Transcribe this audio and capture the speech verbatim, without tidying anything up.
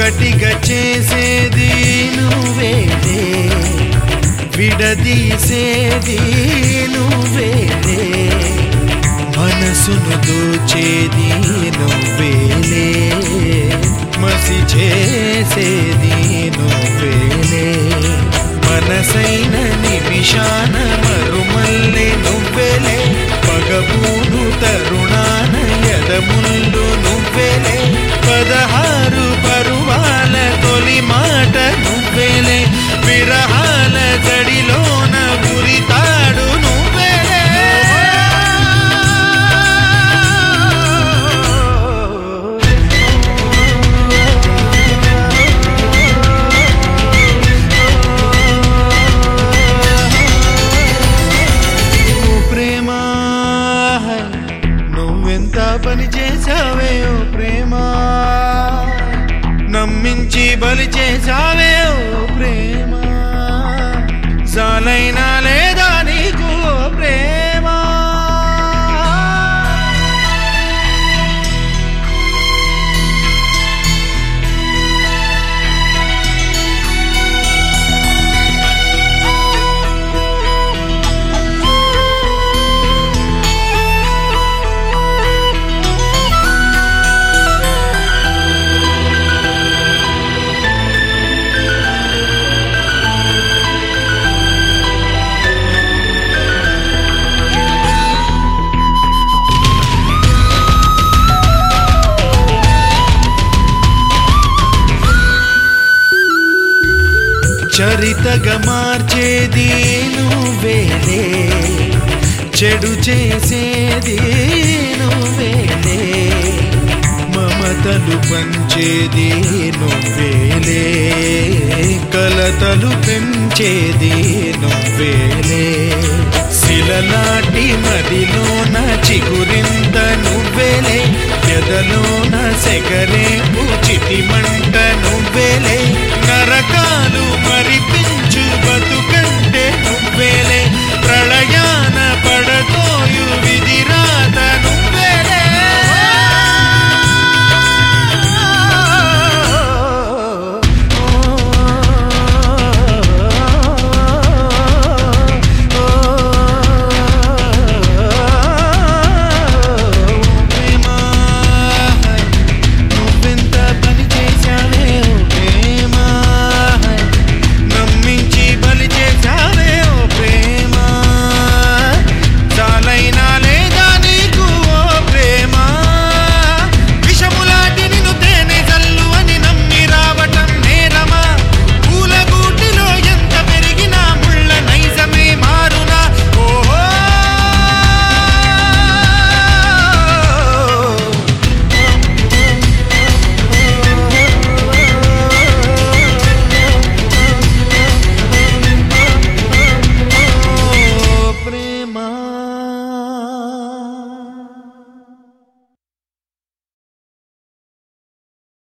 ఒకటిగా చేసేది నువ్వేలే, విడదీసేది నువ్వేలే, మనసును దోచేది నువ్వేలే, మసి చేసేది నువ్వేలే, మనసైన నిమిషాన మరుమల్లే నువ్వేలే, పగబూను తరుణాన ఎదముందు నువ్వేలే, పదహారు పరువాల తొలి మాట నువ్వేలే, విరహాల జడిలోన గురితాడు నువ్వేలే. ప్రేమ నువ్వెంత పని చేసావే ఓ ప్రేమ, నమ్మించి బలి చేసావే ఓ ప్రేమ, జాలైనా లేదా నీకు ఓ ప్రేమ. చరితగా మార్చేది నువ్వేలే, చెడు చేసేది నువ్వేలే, మమతలు పంచేది నువ్వేలే, కలతలు పెంచేది నువ్వేలే, శిలలాంటి మదిలోన చిగురింత నువ్వేలే, ఎదలోన సెగరేపు చితిమంట నువ్వేలే, నరకాలు మరిపి